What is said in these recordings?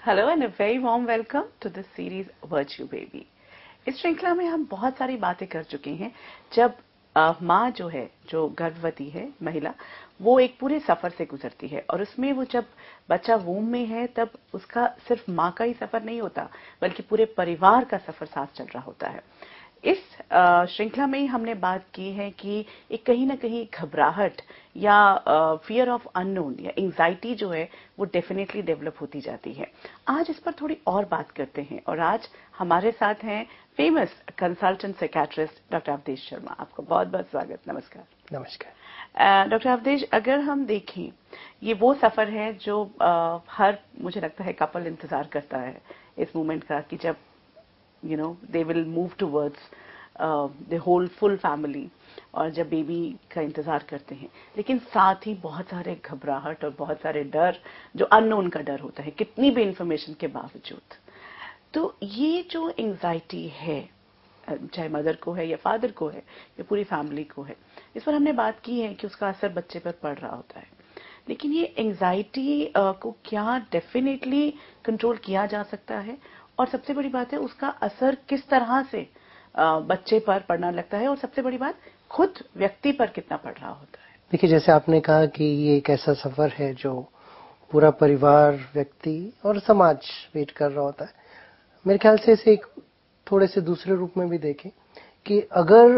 Hello and a very warm welcome to this series virtue baby. इस श्रृंखला में हम बहुत सारी बातें कर चुके हैं। जब माँ जो है, जो गर्भवती है महिला, वो एक पूरे सफर से गुजरती है और उसमें वो जब बच्चा वूम में है तब उसका सिर्फ माँ का ही सफर नहीं होता बल्कि पूरे परिवार का सफर साथ चल रहा होता है। इस श्रृंखला में हमने बात की है कि एक कहीं ना कहीं घबराहट या फियर ऑफ अननोन या एंजाइटी जो है वो डेफिनेटली डेवलप होती जाती है। आज इस पर थोड़ी और बात करते हैं और आज हमारे साथ हैं famous consultant psychiatrist doctor Avdhesh Sharma. आपको बहुत बहुत स्वागत। नमस्कार। नमस्कार। डॉक्टर अवधेश, अगर हम देखें, ये वो सफर है जो हर, मुझे लगता है, कपल इंतजार करता है इस मोमेंट का कि जब they will move towards the whole full family और जब बेबी का इंतजार करते हैं। लेकिन साथ ही बहुत सारे घबराहट और बहुत सारे डर, जो अननोन का डर होता है कितनी भी इंफॉर्मेशन के बावजूद। तो ये जो एंजाइटी है, चाहे मदर को है या फादर को है या पूरी फैमिली को है, इस पर हमने बात की है कि उसका असर बच्चे पर पड़ रहा होता है। लेकिन ये एंजाइटी को क्या डेफिनेटली कंट्रोल किया जा सकता है? और सबसे बड़ी बात है, उसका असर किस तरह से बच्चे पर पड़ना लगता है और सबसे बड़ी बात, खुद व्यक्ति पर कितना पड़ रहा होता है? देखिए, जैसे आपने कहा कि ये एक ऐसा सफर है जो पूरा परिवार, व्यक्ति और समाज वेट कर रहा होता है। मेरे ख्याल से इसे एक थोड़े से दूसरे रूप में भी देखें कि अगर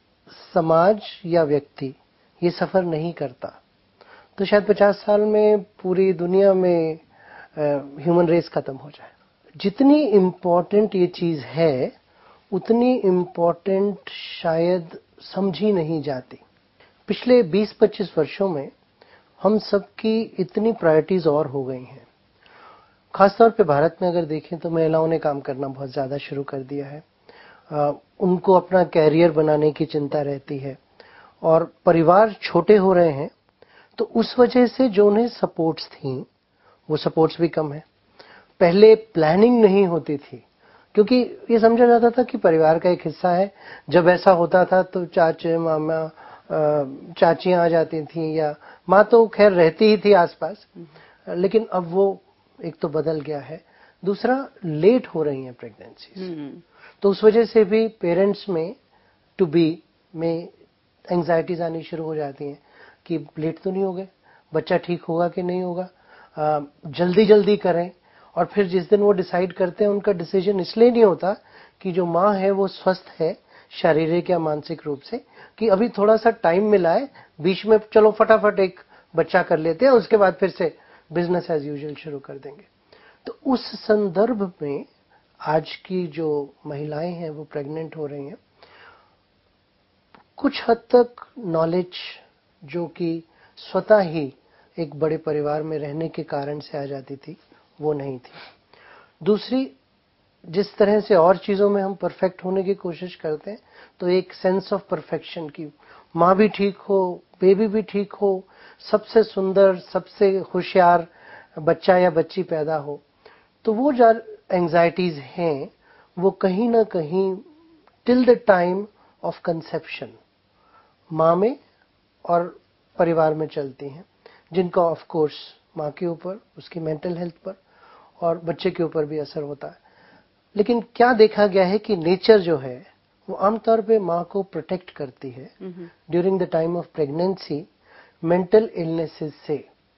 समाज या व्यक्ति ये सफर नहीं करता तो शायद 50 साल में पूरी दुनिया में ह्यूमन रेस खत्म हो जाए। जितनी इम्पोर्टेंट ये चीज है उतनी इम्पोर्टेंट शायद समझी नहीं जाती। पिछले 20-25 वर्षों में हम सबकी इतनी प्रायोरिटीज और हो गई हैं। खासतौर पे भारत में अगर देखें तो महिलाओं ने काम करना बहुत ज्यादा शुरू कर दिया है। उनको अपना कैरियर बनाने की चिंता रहती है और परिवार छोटे हो रहे हैं, तो उस वजह से जो उन्हें सपोर्ट्स थी वो सपोर्ट्स भी कम है। पहले प्लानिंग नहीं होती थी क्योंकि ये समझा जाता था कि परिवार का एक हिस्सा है। जब ऐसा होता था तो चाचे, मामा, चाचियां आ जाती थी या माँ तो खैर रहती ही थी आसपास। लेकिन अब वो एक तो बदल गया है, दूसरा लेट हो रही है प्रेगनेंसीज। तो उस वजह से भी पेरेंट्स में टू बी में एंजाइटीज आनी शुरू हो जाती हैं कि लेट तो नहीं हो गए, बच्चा ठीक होगा कि नहीं होगा, जल्दी जल्दी करें। और फिर जिस दिन वो डिसाइड करते हैं उनका डिसीजन इसलिए नहीं होता कि जो माँ है वो स्वस्थ है शारीरिक या मानसिक रूप से, कि अभी थोड़ा सा टाइम मिला है, बीच में चलो फटाफट एक बच्चा कर लेते हैं, उसके बाद फिर से बिजनेस एज यूजुअल शुरू कर देंगे। तो उस संदर्भ में आज की जो महिलाएं हैं वो प्रेग्नेंट हो रही हैं, कुछ हद तक नॉलेज जो कि स्वतः ही एक बड़े परिवार में रहने के कारण से आ जाती थी वो नहीं थी। दूसरी, जिस तरह से और चीजों में हम परफेक्ट होने की कोशिश करते हैं, तो एक सेंस ऑफ परफेक्शन की माँ भी ठीक हो, बेबी भी ठीक हो, सबसे सुंदर, सबसे होशियार बच्चा या बच्ची पैदा हो, तो वो जो एंजाइटीज हैं वो कहीं ना कहीं till the time of conception माँ में और परिवार में चलती हैं, जिनका ऑफ कोर्स माँ के ऊपर, उसकी मेंटल हेल्थ पर और बच्चे के ऊपर भी असर होता है। लेकिन क्या देखा गया है कि नेचर जो है वो आमतौर पे माँ को प्रोटेक्ट करती है during the time of pregnancy mental illnesses से।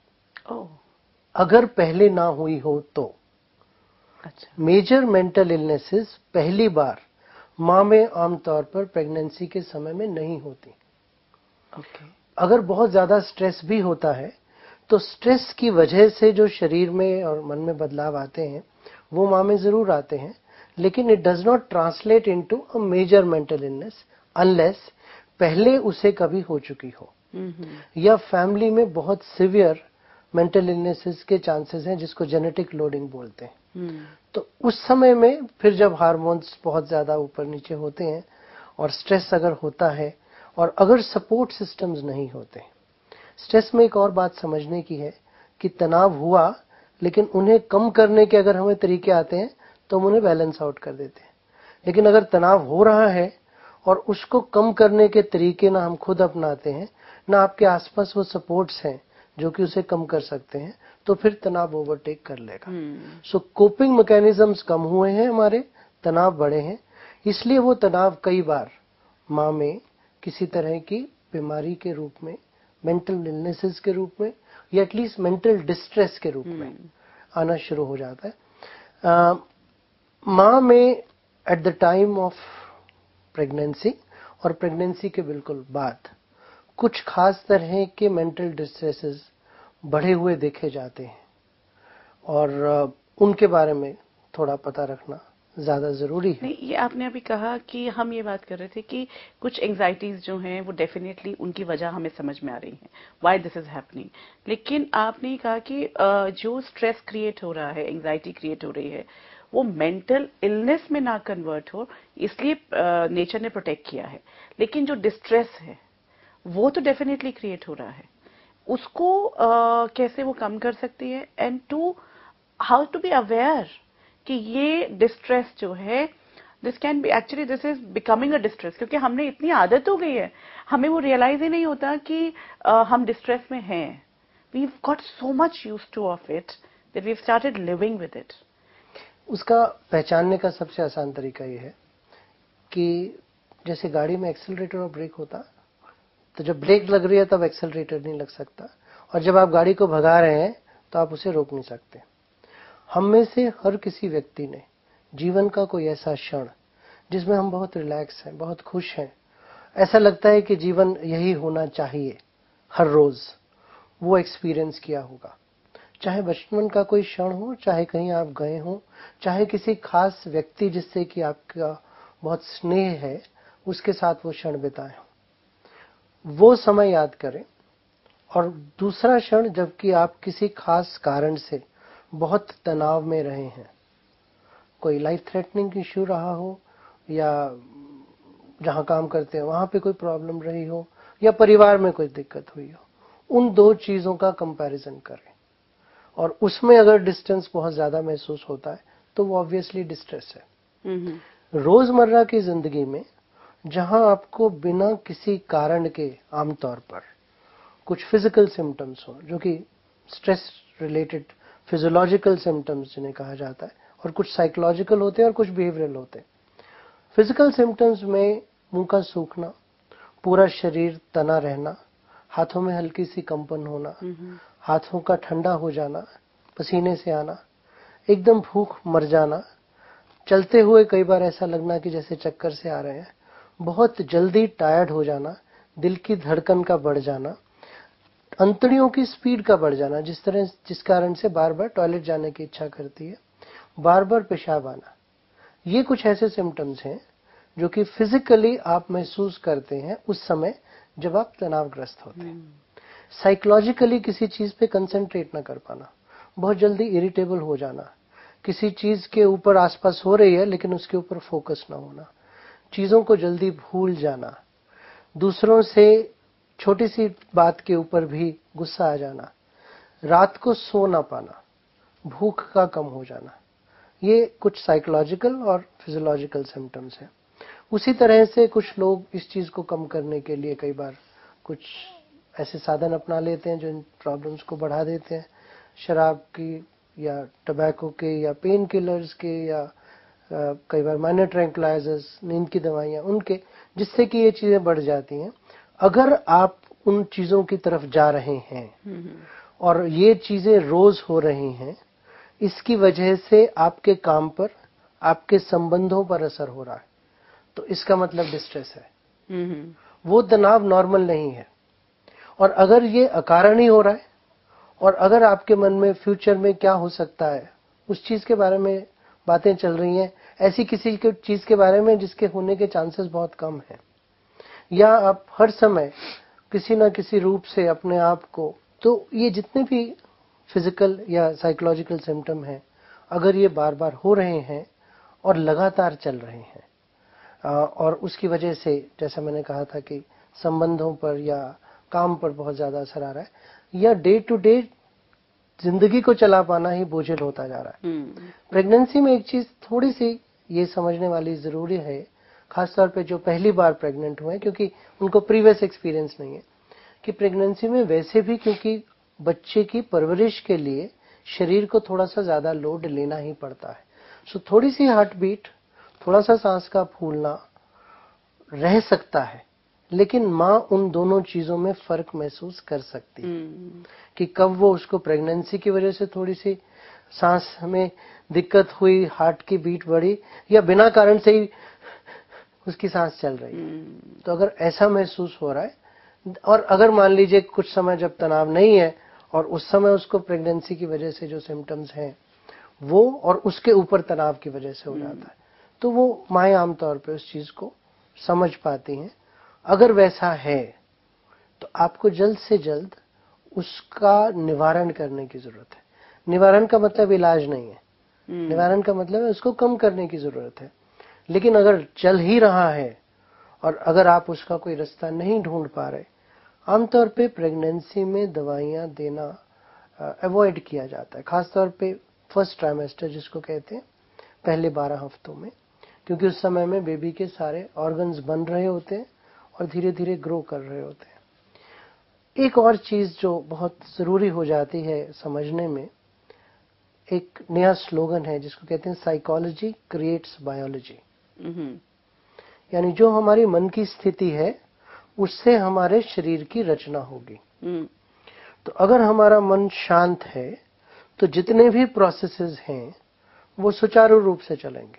अगर पहले ना हुई हो तो मेजर मेंटल इलनेसेस पहली बार माँ में आमतौर पर प्रेगनेंसी के समय में नहीं होती। अगर बहुत ज्यादा स्ट्रेस भी होता है तो स्ट्रेस की वजह से जो शरीर में और मन में बदलाव आते हैं वो माँ में जरूर आते हैं, लेकिन it does not translate into a major mental illness unless पहले उसे कभी हो चुकी हो या फैमिली में बहुत सिवियर मेंटल इलनेसेस के चांसेस हैं, जिसको जेनेटिक लोडिंग बोलते हैं। तो उस समय में फिर जब हार्मोन्स बहुत ज्यादा ऊपर नीचे होते हैं और स्ट्रेस अगर होता है और अगर सपोर्ट सिस्टम्स नहीं होते। स्ट्रेस में एक और बात समझने की है कि तनाव हुआ, लेकिन उन्हें कम करने के अगर हमें तरीके आते हैं तो हम उन्हें बैलेंस आउट कर देते हैं। लेकिन अगर तनाव हो रहा है और उसको कम करने के तरीके ना हम खुद अपनाते हैं, ना आपके आसपास वो सपोर्ट्स हैं जो कि उसे कम कर सकते हैं, तो फिर तनाव ओवरटेक कर लेगा। सो कोपिंग मैकेनिज्म्स कम हुए हैं हमारे, तनाव बढ़े हैं, इसलिए वो तनाव कई बार माँ में किसी तरह की बीमारी के रूप में, मेंटल इलनेसेस के रूप में, या एटलीस्ट मेंटल डिस्ट्रेस के रूप में आना शुरू हो जाता है। माँ में at the time of pregnancy और प्रेगनेंसी के बिल्कुल बाद कुछ खास तरह के मेंटल डिस्ट्रेसेस बढ़े हुए देखे जाते हैं, और उनके बारे में थोड़ा पता रखना ज्यादा जरूरी है। नहीं, ये आपने अभी कहा कि हम ये बात कर रहे थे कि कुछ एंजाइटीज जो हैं वो डेफिनेटली उनकी वजह हमें समझ में आ रही है, व्हाई दिस इज हैपनिंग। लेकिन आपने कहा कि जो स्ट्रेस क्रिएट हो रहा है, एंजाइटी क्रिएट हो रही है, वो मेंटल इलनेस में ना कन्वर्ट हो, इसलिए नेचर ने प्रोटेक्ट किया है। लेकिन जो डिस्ट्रेस है वो तो डेफिनेटली क्रिएट हो रहा है, उसको कैसे वो कम कर सकती है, and to how to be aware कि ये डिस्ट्रेस जो है, this can be actually, this is becoming a distress, क्योंकि हमने इतनी आदत हो गई है, हमें वो रियलाइज ही नहीं होता कि हम डिस्ट्रेस में हैं। We got so much used to of it that we started living with it. उसका पहचानने का सबसे आसान तरीका ये है कि जैसे गाड़ी में एक्सेलरेटर और ब्रेक होता, तो जब ब्रेक लग रही है तब एक्सेलरेटर नहीं लग सकता, और जब आप गाड़ी को भगा रहे हैं तो आप उसे रोक नहीं सकते। हम में से हर किसी व्यक्ति ने जीवन का कोई ऐसा क्षण जिसमें हम बहुत रिलैक्स हैं, बहुत खुश हैं, ऐसा लगता है कि जीवन यही होना चाहिए हर रोज, वो एक्सपीरियंस किया होगा। चाहे बचपन का कोई क्षण हो, चाहे कहीं आप गए हो, चाहे किसी खास व्यक्ति जिससे कि आपका बहुत स्नेह है उसके साथ वो क्षण बिताए हो, वो समय याद करें। और दूसरा क्षण जबकि आप किसी खास कारण से बहुत तनाव में रहे हैं, कोई लाइफ थ्रेटनिंग इश्यू रहा हो, या जहां काम करते हैं वहां पे कोई प्रॉब्लम रही हो, या परिवार में कोई दिक्कत हुई हो, उन दो चीजों का कंपैरिजन करें। और उसमें अगर डिस्टेंस बहुत ज्यादा महसूस होता है तो वो ऑब्वियसली डिस्ट्रेस है। रोजमर्रा की जिंदगी में जहां आपको बिना किसी कारण के आमतौर पर कुछ फिजिकल सिम्टम्स हो, जो कि स्ट्रेस रिलेटेड फिजियोलॉजिकल सिम्टम्स जिन्हें कहा जाता है, और कुछ साइकोलॉजिकल होते हैं और कुछ बिहेवियरल होते हैं। फिजिकल सिम्टम्स में मुंह का सूखना, पूरा शरीर तना रहना, हाथों में हल्की सी कंपन होना, हाथों का ठंडा हो जाना, पसीने से आना, एकदम भूख मर जाना, चलते हुए कई बार ऐसा लगना कि जैसे चक्कर से आ रहे हैं, बहुत जल्दी टायर्ड हो जाना, दिल की धड़कन का बढ़ जाना, अंतड़ियों की स्पीड का बढ़ जाना, जिस कारण से बार बार टॉयलेट जाने की इच्छा करती है, बार बार पेशाब आना। ये कुछ ऐसे सिम्टम्स हैं जो कि फिजिकली आप महसूस करते हैं उस समय जब आप तनावग्रस्त होते हैं। साइकोलॉजिकली किसी चीज पे कंसंट्रेट ना कर पाना, बहुत जल्दी इरिटेबल हो जाना, किसी चीज के ऊपर आसपास हो रही है लेकिन उसके ऊपर फोकस ना होना, चीजों को जल्दी भूल जाना, दूसरों से छोटी सी बात के ऊपर भी गुस्सा आ जाना, रात को सो ना पाना, भूख का कम हो जाना, ये कुछ साइकोलॉजिकल और फिजियोलॉजिकल सिम्टम्स हैं। उसी तरह से कुछ लोग इस चीज को कम करने के लिए कई बार कुछ ऐसे साधन अपना लेते हैं जो इन प्रॉब्लम्स को बढ़ा देते हैं, शराब की या टबैको के या पेन किलर्स के, या कई बार माइनर ट्रैंक्विलाइजर्स, नींद की दवाइयां उनके, जिससे कि ये चीजें बढ़ जाती हैं। अगर आप उन चीजों की तरफ जा रहे हैं और ये चीजें रोज हो रही हैं, इसकी वजह से आपके काम पर, आपके संबंधों पर असर हो रहा है, तो इसका मतलब डिस्ट्रेस है। वो तनाव नॉर्मल नहीं है। और अगर ये अकारण ही हो रहा है, और अगर आपके मन में फ्यूचर में क्या हो सकता है उस चीज के बारे में बातें चल रही हैं, ऐसी किसी चीज के बारे में जिसके होने के चांसेस बहुत कम हैं, या आप हर समय किसी ना किसी रूप से अपने आप को, तो ये जितने भी फिजिकल या साइकोलॉजिकल सिम्टम हैं, अगर ये बार बार हो रहे हैं और लगातार चल रहे हैं, और उसकी वजह से जैसा मैंने कहा था कि संबंधों पर या काम पर बहुत ज्यादा असर आ रहा है, या डे टू डे जिंदगी को चला पाना ही बोझिल होता जा रहा है। प्रेगनेंसी में एक चीज थोड़ी सी ये समझने वाली जरूरी है, खासतौर पे जो पहली बार प्रेग्नेंट हुए, क्योंकि उनको प्रीवियस एक्सपीरियंस नहीं है, कि प्रेगनेंसी में वैसे भी क्योंकि बच्चे की परवरिश के लिए शरीर को थोड़ा सा ज्यादा लोड लेना ही पड़ता है। सो थोड़ी सी हार्ट बीट, थोड़ा सा सांस का फूलना रह सकता है, लेकिन माँ उन दोनों चीजों में फर्क महसूस कर सकती है कि कब वो उसको प्रेगनेंसी की वजह से थोड़ी सी सांस में दिक्कत हुई, हार्ट की बीट बढ़ी, या बिना कारण से ही उसकी सांस चल रही है। तो अगर ऐसा महसूस हो रहा है, और अगर मान लीजिए कुछ समय जब तनाव नहीं है और उस समय उसको प्रेगनेंसी की वजह से जो सिम्टम्स हैं वो और उसके ऊपर तनाव की वजह से हो जाता है, तो वो माएँ आमतौर पे उस चीज को समझ पाती हैं। अगर वैसा है तो आपको जल्द से जल्द उसका निवारण करने की जरूरत है। निवारण का मतलब इलाज नहीं है, निवारण का मतलब है उसको कम करने की जरूरत है। लेकिन अगर चल ही रहा है और अगर आप उसका कोई रास्ता नहीं ढूंढ पा रहे, आमतौर पे प्रेगनेंसी में दवाइयां देना अवॉइड किया जाता है, खासतौर पे फर्स्ट ट्राइमेस्टर जिसको कहते हैं, पहले 12 हफ्तों में, क्योंकि उस समय में बेबी के सारे ऑर्गन्स बन रहे होते हैं और धीरे धीरे ग्रो कर रहे होते हैं। एक और चीज जो बहुत जरूरी हो जाती है समझने में, एक नया स्लोगन है जिसको कहते हैं साइकोलॉजी क्रिएट्स बायोलॉजी। यानी जो हमारी मन की स्थिति है उससे हमारे शरीर की रचना होगी। तो अगर हमारा मन शांत है तो जितने भी प्रोसेसेस हैं वो सुचारू रूप से चलेंगे।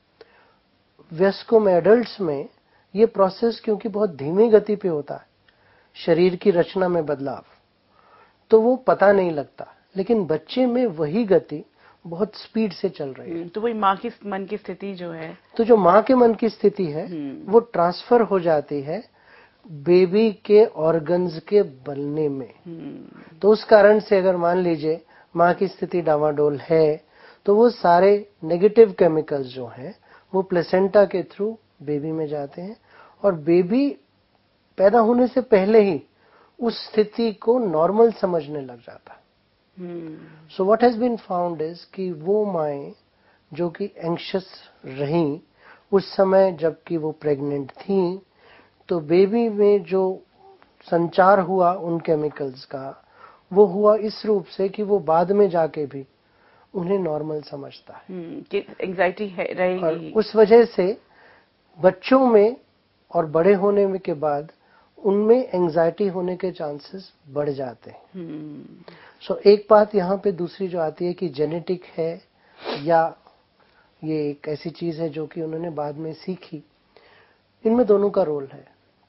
वयस्कों में, एडल्ट्स में ये प्रोसेस क्योंकि बहुत धीमी गति पे होता है, शरीर की रचना में बदलाव, तो वो पता नहीं लगता, लेकिन बच्चे में वही गति बहुत स्पीड से चल रही है। तो वही माँ की मन की स्थिति जो है, तो जो माँ के मन की स्थिति है वो ट्रांसफर हो जाती है बेबी के ऑर्गन्स के बनने में। तो उस कारण से अगर मान लीजिए माँ की स्थिति डावाडोल है तो वो सारे नेगेटिव केमिकल्स जो हैं वो प्लेसेंटा के थ्रू बेबी में जाते हैं और बेबी पैदा होने से पहले ही उस स्थिति को नॉर्मल समझने लग जाता है। So what has been found is कि वो माएँ जो कि एंग्शियस रहीं उस समय जबकि वो प्रेग्नेंट थीं, तो बेबी में जो संचार हुआ उन केमिकल्स का वो हुआ इस रूप से कि वो बाद में जाके भी उन्हें नॉर्मल समझता है कि एंजाइटी रहेगी। और उस वजह से बच्चों में और बड़े होने में के बाद उनमें एंजाइटी होने के चांसेस बढ़ जाते हैं। सो एक बात यहाँ पे दूसरी जो आती है कि जेनेटिक है या ये एक ऐसी चीज है जो कि उन्होंने बाद में सीखी, इनमें दोनों का रोल है।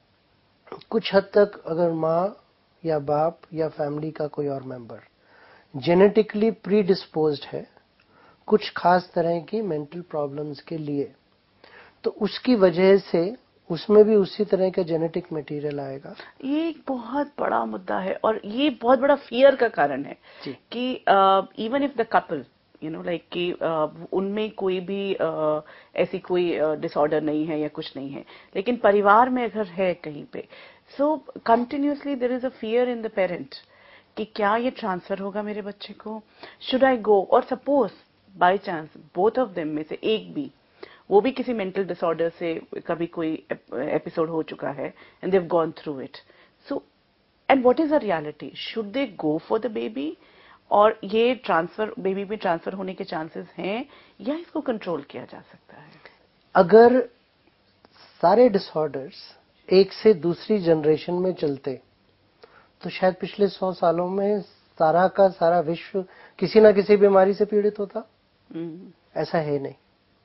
कुछ हद तक अगर माँ या बाप या फैमिली का कोई और मेंबर जेनेटिकली प्रीडिस्पोज्ड है कुछ खास तरह की मेंटल प्रॉब्लम्स के लिए, तो उसकी वजह से उसमें भी उसी तरह का जेनेटिक मटेरियल आएगा। ये एक बहुत बड़ा मुद्दा है और ये बहुत बड़ा फियर का कारण है कि even if the couple like कि उनमें कोई भी ऐसी कोई डिसऑर्डर नहीं है या कुछ नहीं है, लेकिन परिवार में अगर है कहीं पे, so continuously there is a fear in the parent कि क्या ये ट्रांसफर होगा मेरे बच्चे को, शुड आई गो, और suppose by chance both of them में से एक भी, वो भी किसी मेंटल डिसऑर्डर से कभी कोई एपिसोड हो चुका है and they have gone through it, so and what is the reality, should they go for the baby, और ये ट्रांसफर बेबी में ट्रांसफर होने के चांसेस हैं या इसको कंट्रोल किया जा सकता है? अगर सारे डिसऑर्डर्स एक से दूसरी जनरेशन में चलते तो शायद पिछले 100 सालों में सारा का सारा विश्व किसी ना किसी बीमारी से पीड़ित होता। ऐसा है नहीं।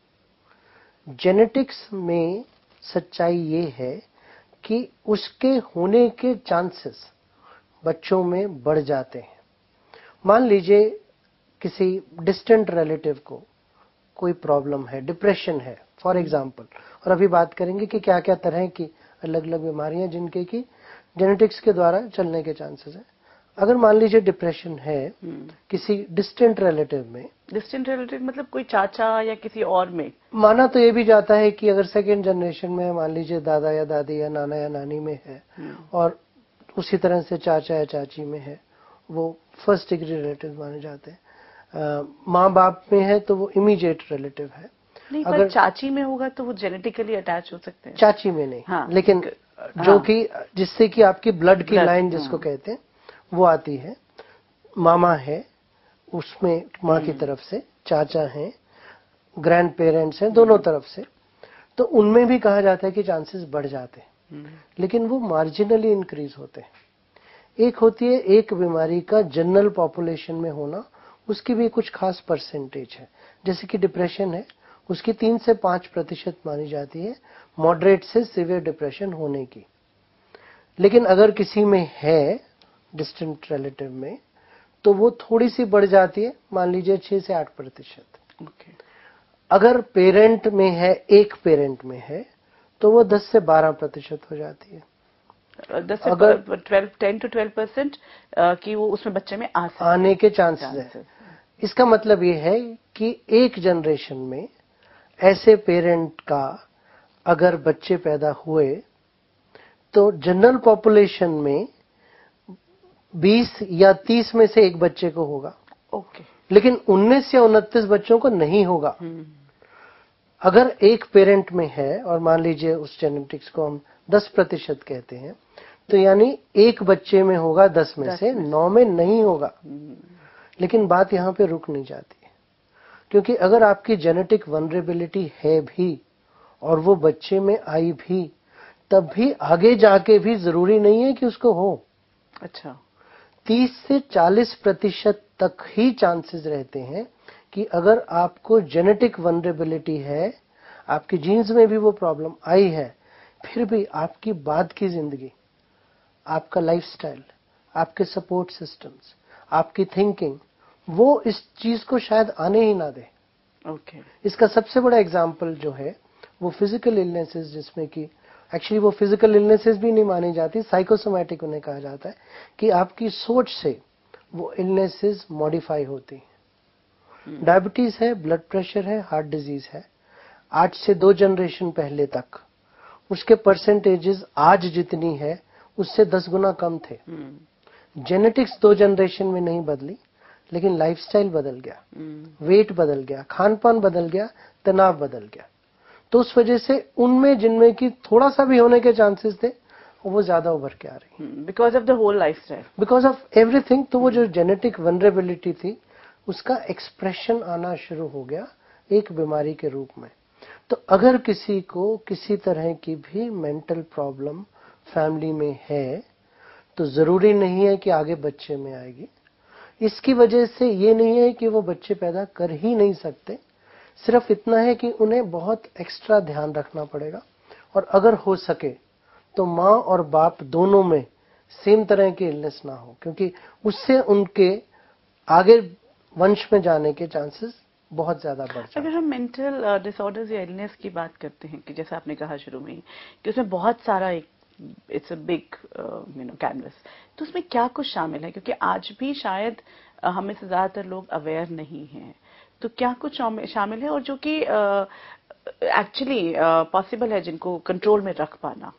जेनेटिक्स में सच्चाई ये है कि उसके होने के चांसेस बच्चों में बढ़ जाते हैं। मान लीजिए किसी डिस्टेंट रिलेटिव को कोई प्रॉब्लम है, डिप्रेशन है फॉर एग्जांपल, और अभी बात करेंगे कि क्या क्या तरह की अलग अलग बीमारियां जिनके की जेनेटिक्स के द्वारा चलने के चांसेस है। अगर मान लीजिए डिप्रेशन है किसी डिस्टेंट रिलेटिव में, डिस्टेंट रिलेटिव मतलब कोई चाचा या किसी और में, माना तो ये भी जाता है कि अगर सेकेंड जनरेशन में मान लीजिए दादा या दादी या नाना या नानी में है और उसी तरह से चाचा या चाची में है, वो फर्स्ट डिग्री रिलेटिव माने जाते हैं। माँ बाप में है तो वो इमीडिएट रिलेटिव है। नहीं, अगर चाची में होगा तो वो जेनेटिकली अटैच हो सकते हैं। चाची में नहीं, हाँ, लेकिन जो कि जिससे कि आपकी ब्लड की लाइन जिसको कहते हैं वो आती है, मामा है, उसमें माँ की तरफ से चाचा हैं, ग्रैंड पेरेंट्स हैं, दोनों तरफ से, तो उनमें भी कहा जाता है कि चांसेस बढ़ जाते हैं, लेकिन वो मार्जिनली इंक्रीज होते हैं। एक होती है एक बीमारी का जनरल पॉपुलेशन में होना, उसकी भी कुछ खास परसेंटेज है। जैसे कि डिप्रेशन है, उसकी 3 से 5% मानी जाती है मॉडरेट से सीवियर डिप्रेशन होने की। लेकिन अगर किसी में है डिस्टेंट रिलेटिव में, तो वो थोड़ी सी बढ़ जाती है, मान लीजिए 6 से 8%। ओके। अगर पेरेंट में है, एक पेरेंट में है, तो वो 10 से 12% हो जाती है। 10 से अगर 10 to 12% कि वो उसमें बच्चे में आ सकते आने के चांसेस है। हैं। इसका मतलब ये है कि एक जनरेशन में ऐसे पेरेंट का अगर बच्चे पैदा हुए, तो जनरल पॉपुलेशन में 20 या 30 में से एक बच्चे को होगा। ओके। लेकिन 19 या 29 बच्चों को नहीं होगा। अगर एक पेरेंट में है, और मान लीजिए उस जेनेटिक्स को हम 10% कहते हैं, तो यानी एक बच्चे में होगा 10 में से 9 में नहीं होगा। लेकिन बात यहां पे रुक नहीं जाती है, क्योंकि अगर आपकी जेनेटिक वनरेबिलिटी है भी और वो बच्चे में आई भी, तब भी आगे जाके भी जरूरी नहीं है कि उसको हो। अच्छा। 30 से 40% तक ही चांसेस रहते हैं कि अगर आपको जेनेटिक वनरेबिलिटी है, आपके जीन्स में भी वो प्रॉब्लम आई है, फिर भी आपकी बाद की जिंदगी, आपका लाइफस्टाइल, आपके सपोर्ट सिस्टम्स, आपकी थिंकिंग, वो इस चीज को शायद आने ही ना दे। ओके। इसका सबसे बड़ा एग्जाम्पल जो है वो फिजिकल इलनेसेस, जिसमें कि एक्चुअली वो फिजिकल इलनेसेस भी नहीं मानी जाती, साइकोसोमैटिक उन्हें कहा जाता है, कि आपकी सोच से वो इलनेसेस मॉडिफाई होती हैं। डायबिटीज है, ब्लड प्रेशर है, हार्ट डिजीज है, आज से 2 जनरेशन पहले तक उसके परसेंटेजेस आज जितनी है उससे 10 गुना कम थे। जेनेटिक्स 2 जनरेशन में नहीं बदली, लेकिन लाइफस्टाइल बदल गया, वेट बदल गया, खान पान बदल गया, तनाव बदल गया। तो उस वजह से उनमें जिनमें की थोड़ा सा भी होने के चांसेस थे, वो ज्यादा उभर के आ रही, because of the whole lifestyle, because of everything. तो वो जो जेनेटिक वनरेबिलिटी थी, उसका एक्सप्रेशन आना शुरू हो गया एक बीमारी के रूप में। तो अगर किसी को किसी तरह की भी मेंटल प्रॉब्लम फैमिली में है, तो जरूरी नहीं है कि आगे बच्चे में आएगी। इसकी वजह से ये नहीं है कि वो बच्चे पैदा कर ही नहीं सकते, सिर्फ इतना है कि उन्हें बहुत एक्स्ट्रा ध्यान रखना पड़ेगा। और अगर हो सके तो माँ और बाप दोनों में सेम तरह की इलनेस ना हो, क्योंकि उससे उनके आगे वंश में जाने के चांसेस बहुत ज्यादा बढ़ जाते हैं। अगर हम मेंटल डिसऑर्डर्स या इलनेस की बात करते हैं, कि जैसे आपने कहा शुरू में ही कि उसमें बहुत सारा एक इट्स अ बिग कैनवस, तो उसमें क्या कुछ शामिल है? क्योंकि आज भी शायद हमें से ज्यादातर लोग अवेयर नहीं हैं, तो क्या कुछ शामिल है और जो कि एक्चुअली पॉसिबल है जिनको कंट्रोल में रख पाना?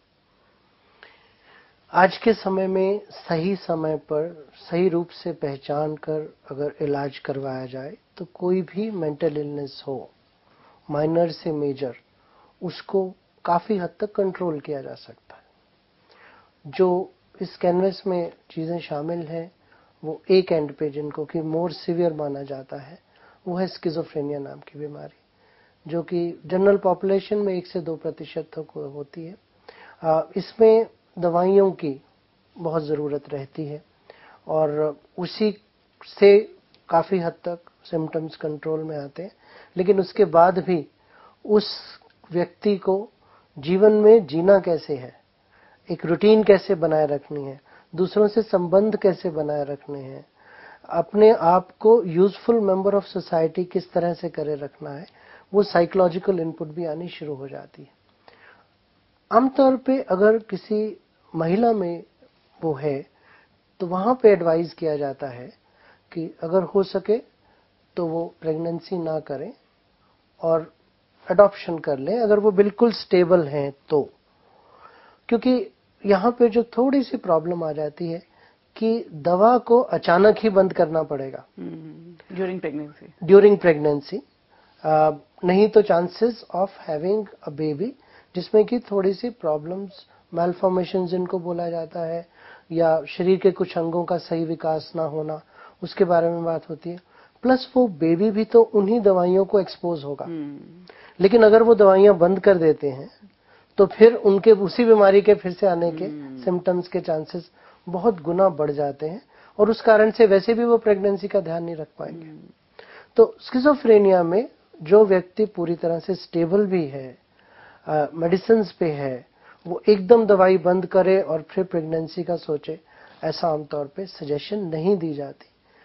आज के समय में सही समय पर सही रूप से पहचान कर अगर इलाज करवाया जाए, तो कोई भी मेंटल इलनेस हो, माइनर से मेजर, उसको काफी हद तक कंट्रोल किया जा सकता है। जो इस कैनवस में चीजें शामिल हैं, वो एक एंड पे जिनको कि मोर सिवियर माना जाता है, वो है स्किज़ोफ्रेनिया नाम की बीमारी, जो कि जनरल पॉपुलेशन में 1 से 2% तक होती है। इसमें दवाइयों की बहुत ज़रूरत रहती है, और उसी से काफ़ी हद तक सिम्टम्स कंट्रोल में आते हैं। लेकिन उसके बाद भी उस व्यक्ति को जीवन में जीना कैसे है, एक रूटीन कैसे बनाए रखनी है, दूसरों से संबंध कैसे बनाए रखने हैं, अपने आप को यूजफुल मेंबर ऑफ सोसाइटी किस तरह से करे रखना है, वो साइकोलॉजिकल इनपुट भी आनी शुरू हो जाती है। आमतौर पे अगर किसी महिला में वो है, तो वहां पे एडवाइस किया जाता है कि अगर हो सके तो वो प्रेगनेंसी ना करें और अडॉप्शन कर लें, अगर वो बिल्कुल स्टेबल हैं तो। क्योंकि यहाँ पे जो थोड़ी सी प्रॉब्लम आ जाती है कि दवा को अचानक ही बंद करना पड़ेगा ड्यूरिंग प्रेगनेंसी, नहीं तो chances of having a baby, जिसमें कि थोड़ी सी प्रॉब्लम्स, मैलफॉर्मेशन जिनको बोला जाता है, या शरीर के कुछ अंगों का सही विकास ना होना, उसके बारे में बात होती है। प्लस वो बेबी भी तो उन्हीं दवाइयों को एक्सपोज होगा। लेकिन अगर वो दवाइयां बंद कर देते हैं तो फिर उनके उसी बीमारी के फिर से आने के सिम्टम्स के चांसेस बहुत गुना बढ़ जाते हैं, और उस कारण से वैसे भी वो प्रेगनेंसी का ध्यान नहीं रख पाएंगे। तो स्किज़ोफ्रेनिया में जो व्यक्ति पूरी तरह से स्टेबल भी है, मेडिसिन पे है, वो एकदम दवाई बंद करे और फिर प्रेगनेंसी का सोचे, ऐसा आमतौर पे सजेशन नहीं दी जाती।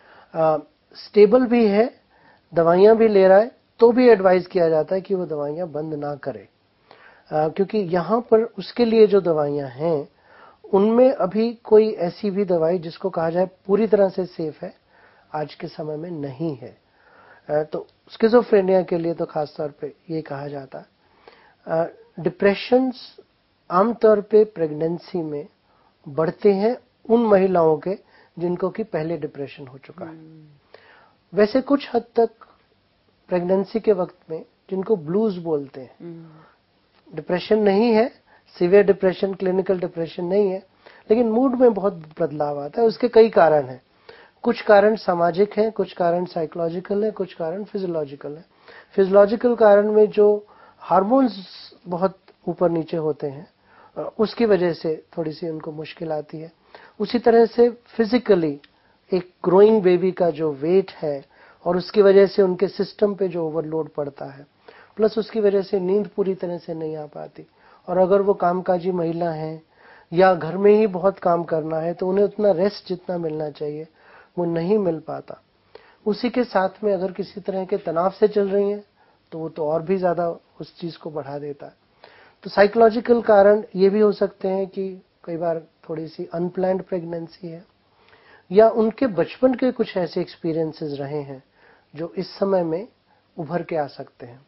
स्टेबल भी है, दवाइयां भी ले रहा है, तो भी एडवाइस किया जाता है कि वो दवाइयां बंद ना करे, क्योंकि यहाँ पर उसके लिए जो दवाइयां हैं उनमें अभी कोई ऐसी भी दवाई जिसको कहा जाए पूरी तरह से सेफ है आज के समय में नहीं है। तो स्किज़ोफ्रेनिया के लिए तो खास तौर पे ये कहा जाता है। डिप्रेशंस आमतौर पे प्रेगनेंसी में बढ़ते हैं उन महिलाओं के जिनको कि पहले डिप्रेशन हो चुका है। वैसे कुछ हद तक प्रेगनेंसी के वक्त में जिनको ब्लूज बोलते हैं, डिप्रेशन नहीं है, सीवियर डिप्रेशन, क्लिनिकल डिप्रेशन नहीं है, लेकिन मूड में बहुत बदलाव आता है। उसके कई कारण हैं। कुछ कारण सामाजिक हैं, कुछ कारण साइकोलॉजिकल हैं, कुछ कारण फिजियोलॉजिकल हैं। फिजियोलॉजिकल कारण में जो हार्मोन्स बहुत ऊपर नीचे होते हैं, उसकी वजह से थोड़ी सी उनको मुश्किल आती है। उसी तरह से फिजिकली एक ग्रोइंग बेबी का जो वेट है और उसकी वजह से उनके सिस्टम पे जो ओवरलोड पड़ता है, प्लस उसकी वजह से नींद पूरी तरह से नहीं आ पाती, और अगर वो कामकाजी महिला हैं या घर में ही बहुत काम करना है तो उन्हें उतना रेस्ट जितना मिलना चाहिए वो नहीं मिल पाता। उसी के साथ में अगर किसी तरह के तनाव से चल रही हैं तो वो तो और भी ज्यादा उस चीज को बढ़ा देता है। तो साइकोलॉजिकल कारण ये भी हो सकते हैं कि कई बार थोड़ी सी अनप्लान्ड प्रेगनेंसी है, या उनके बचपन के कुछ ऐसे एक्सपीरियंसेस रहे हैं जो इस समय में उभर के आ सकते हैं।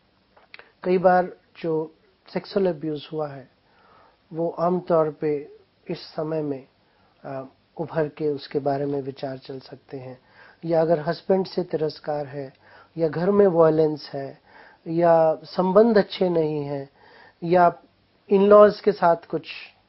कई बार जो सेक्सुअल अब्यूज हुआ है वो आमतौर पे इस समय में उभर के उसके बारे में विचार चल सकते हैं, या अगर हस्बैंड से तिरस्कार है, या घर में वायलेंस है, या संबंध अच्छे नहीं हैं, या इन-लॉज के साथ कुछ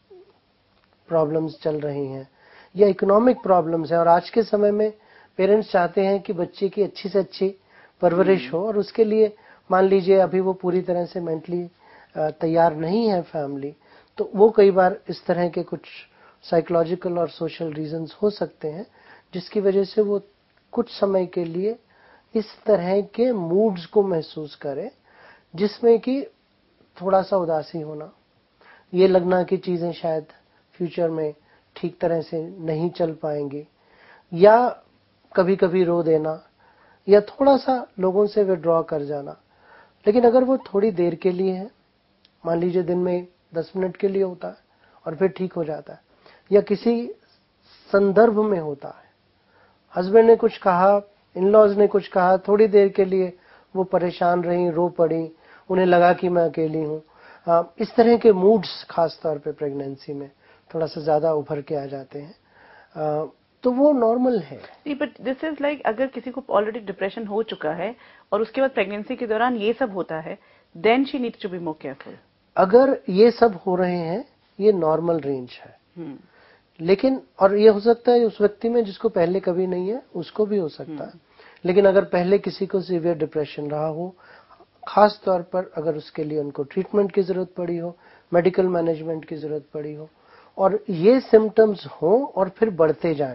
प्रॉब्लम्स चल रही हैं, या इकोनॉमिक प्रॉब्लम्स हैं। और आज के समय में पेरेंट्स चाहते हैं कि बच्चे की अच्छी से अच्छी परवरिश हो, और उसके लिए मान लीजिए अभी वो पूरी तरह से मेंटली तैयार नहीं है फैमिली, तो वो कई बार इस तरह के कुछ साइकोलॉजिकल और सोशल रीजंस हो सकते हैं जिसकी वजह से वो कुछ समय के लिए इस तरह के मूड्स को महसूस करे, जिसमें कि थोड़ा सा उदासी होना, ये लगना कि चीजें शायद फ्यूचर में ठीक तरह से नहीं चल पाएंगी, या कभी कभी रो देना, या थोड़ा सा लोगों से विड्रॉ कर जाना। लेकिन अगर वो थोड़ी देर के लिए है, मान लीजिए दिन में 10 मिनट के लिए होता है और फिर ठीक हो जाता है, या किसी संदर्भ में होता है, हस्बैंड ने कुछ कहा, इन-लॉज ने कुछ कहा, थोड़ी देर के लिए वो परेशान रही, रो पड़ी, उन्हें लगा कि मैं अकेली हूं, इस तरह के मूड्स खास तौर पे प्रेगनेंसी में थोड़ा सा ज्यादा उभर के आ जाते हैं, तो वो नॉर्मल है। नहीं, बट दिस इज लाइक अगर किसी को ऑलरेडी डिप्रेशन हो चुका है और उसके बाद प्रेगनेंसी के दौरान ये सब होता है, then she needs to be more careful. अगर ये सब हो रहे हैं, ये नॉर्मल रेंज है। लेकिन और ये हो सकता है उस व्यक्ति में जिसको पहले कभी नहीं है उसको भी हो सकता है, लेकिन अगर पहले किसी को सीवियर डिप्रेशन रहा हो, खास तौर पर अगर उसके लिए उनको ट्रीटमेंट की जरूरत पड़ी हो, मेडिकल मैनेजमेंट की जरूरत पड़ी हो, और ये सिम्टम्स हो और फिर बढ़ते जाएं,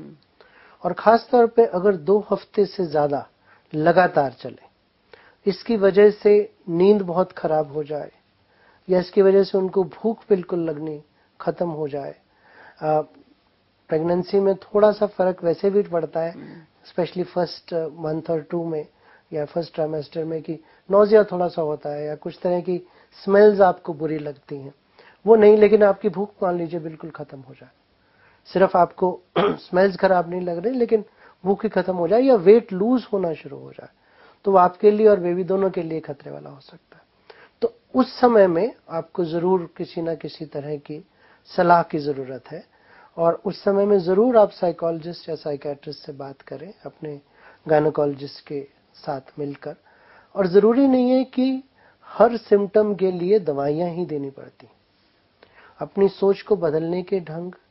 और खास तौर पे अगर 2 हफ्ते से ज्यादा लगातार चले, इसकी वजह से नींद बहुत खराब हो जाए, या इसकी वजह से उनको भूख बिल्कुल लगनी खत्म हो जाए। प्रेगनेंसी में थोड़ा सा फर्क वैसे भी पड़ता है, स्पेशली फर्स्ट मंथ और 2 में या फर्स्ट ट्राइमेस्टर में, कि नौजिया थोड़ा सा होता है या कुछ तरह की स्मेल्स आपको बुरी लगती हैं, वो नहीं, लेकिन आपकी भूख मान लीजिए बिल्कुल खत्म हो जाए, सिर्फ आपको स्मेल्स खराब नहीं लग रही लेकिन भूख ही खत्म हो जाए, या वेट लूज होना शुरू हो जाए, तो वो आपके लिए और बेबी दोनों के लिए खतरे वाला हो सकता है। तो उस समय में आपको जरूर किसी ना किसी तरह की सलाह की जरूरत है, और उस समय में जरूर आप साइकोलॉजिस्ट या साइकियाट्रिस्ट से बात करें, अपने गायनेकोलॉजिस्ट के साथ मिलकर। और जरूरी नहीं है कि हर सिम्टम के लिए दवाइयां ही देनी पड़ती, अपनी सोच को बदलने के ढंग,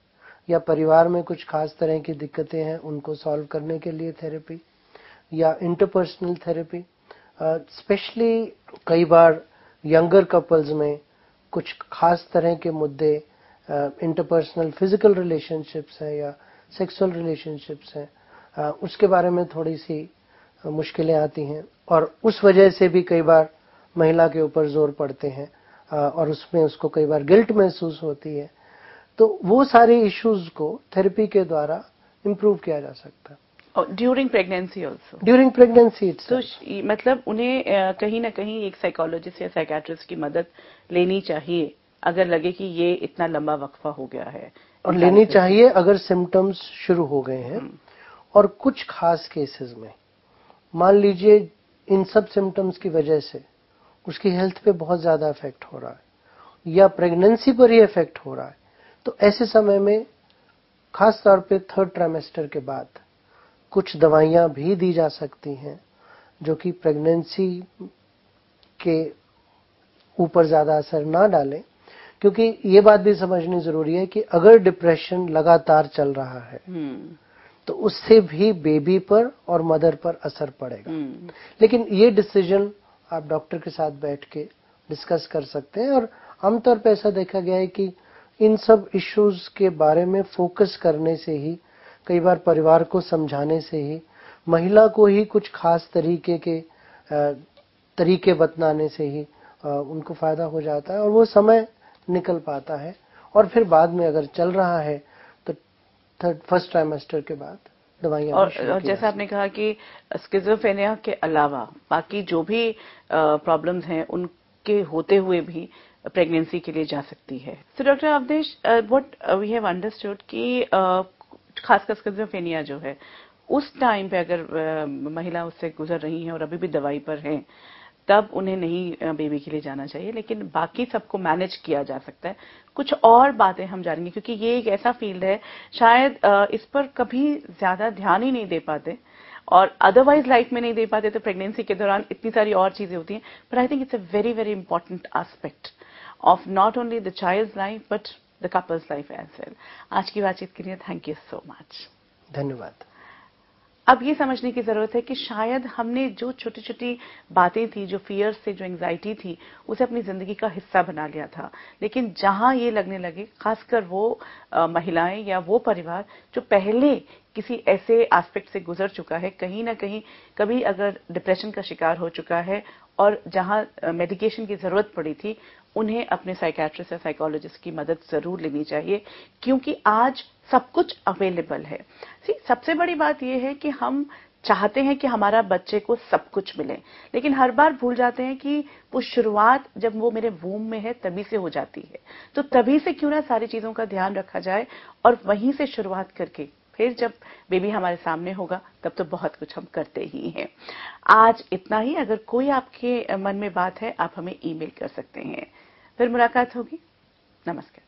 या परिवार में कुछ खास तरह की दिक्कतें हैं उनको सॉल्व करने के लिए थेरेपी, या इंटरपर्सनल थेरेपी। स्पेशली कई बार यंगर कपल्स में कुछ खास तरह के मुद्दे, इंटरपर्सनल फिजिकल रिलेशनशिप्स हैं या सेक्सुअल रिलेशनशिप्स हैं, उसके बारे में थोड़ी सी मुश्किलें आती हैं और उस वजह से भी कई बार महिला के ऊपर जोर पड़ते हैं और उसमें उसको कई बार गिल्ट महसूस होती है। तो वो सारे इश्यूज को थेरेपी के द्वारा इम्प्रूव किया जा सकता है। और during pregnancy also? During pregnancy तो मतलब उन्हें कहीं ना कहीं एक साइकोलॉजिस्ट या साइकियाट्रिस्ट की मदद लेनी चाहिए अगर लगे कि ये इतना लंबा वक्फा हो गया है, और लेनी चाहिए अगर सिम्टम्स शुरू हो गए हैं। और कुछ खास केसेस में मान लीजिए इन सब सिम्टम्स की वजह से उसकी हेल्थ पे बहुत ज्यादा इफेक्ट हो रहा है या प्रेगनेंसी पर ही इफेक्ट हो रहा है, तो ऐसे समय में खास तौर पे 3rd ट्राइमेस्टर के बाद कुछ दवाइयां भी दी जा सकती हैं जो कि प्रेगनेंसी के ऊपर ज्यादा असर ना डालें। क्योंकि ये बात भी समझनी जरूरी है कि अगर डिप्रेशन लगातार चल रहा है तो उससे भी बेबी पर और मदर पर असर पड़ेगा। लेकिन ये डिसीजन आप डॉक्टर के साथ बैठ के डिस्कस कर सकते हैं और आमतौर पर ऐसा देखा गया है कि इन सब इश्यूज के बारे में फोकस करने से ही, कई बार परिवार को समझाने से ही, महिला को ही कुछ खास तरीके बतलाने से ही उनको फायदा हो जाता है और वो समय निकल पाता है। और फिर बाद में अगर चल रहा है तो 1st ट्राइमेस्टर के बाद दवाइयां। और जैसा आपने कहा कि स्किज़ोफ्रेनिया के अलावा बाकी जो भी प्रॉब्लम्स हैं उनके होते हुए भी प्रेगनेंसी के लिए जा सकती है। तो doctor Avdhesh, what we have understood कि खासकर स्किज़ोफ्रेनिया जो है उस टाइम पे अगर महिला उससे गुजर रही है और अभी भी दवाई पर है तब उन्हें नहीं बेबी के लिए जाना चाहिए, लेकिन बाकी सबको मैनेज किया जा सकता है। कुछ और बातें हम जानेंगे क्योंकि ये एक ऐसा फील्ड है शायद इस पर कभी ज्यादा ध्यान ही नहीं दे पाते और अदरवाइज लाइफ में नहीं दे पाते, तो प्रेगनेंसी के दौरान इतनी सारी और चीजें होती हैं। But I think it's a very very important aspect of not only the child's life but the couple's life as well. आज की बातचीत के लिए थैंक यू सो मच। धन्यवाद। अब ये समझने की जरूरत है कि शायद हमने जो छोटी छोटी बातें थी, जो फियर्स थे, जो एंग्जाइटी थी, उसे अपनी जिंदगी का हिस्सा बना लिया था। लेकिन जहां ये लगने लगे, खासकर वो महिलाएं या वो परिवार जो पहले किसी ऐसे एस्पेक्ट से गुजर चुका है, कहीं ना कहीं कभी अगर डिप्रेशन का शिकार हो चुका है और जहां मेडिकेशन की जरूरत पड़ी थी, उन्हें अपने साइकियाट्रिस्ट या साइकोलॉजिस्ट की मदद जरूर लेनी चाहिए क्योंकि आज सब कुछ अवेलेबल है। सबसे बड़ी बात यह है कि हम चाहते हैं कि हमारा बच्चे को सब कुछ मिले, लेकिन हर बार भूल जाते हैं कि वो शुरुआत जब वो मेरे वूम में है तभी से हो जाती है। तो तभी से क्यों ना सारी चीजों का ध्यान रखा जाए और वहीं से शुरुआत करके फिर जब बेबी हमारे सामने होगा तब तो बहुत कुछ हम करते ही हैं। आज इतना ही। अगर कोई आपके मन में बात है आप हमें ईमेल कर सकते हैं। फिर मुलाकात होगी। नमस्कार।